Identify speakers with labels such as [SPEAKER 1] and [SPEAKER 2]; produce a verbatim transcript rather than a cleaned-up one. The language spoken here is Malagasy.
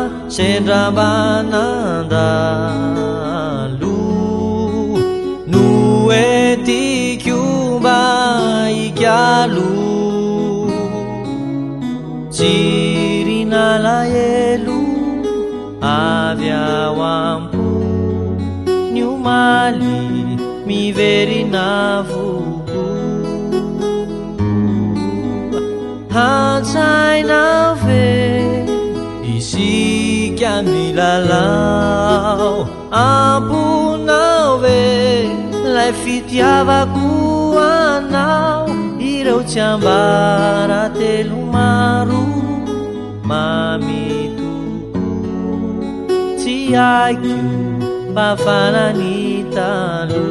[SPEAKER 1] sendra manandalo no etikiomba ikalo jirinalaelo avy ao ampo ny omaly miverina voko hatsainao ve isika milalao amponao ve lay fitiavako anao ireo tsy ambara telo maro mamitoko tsy haiko mbafanany talo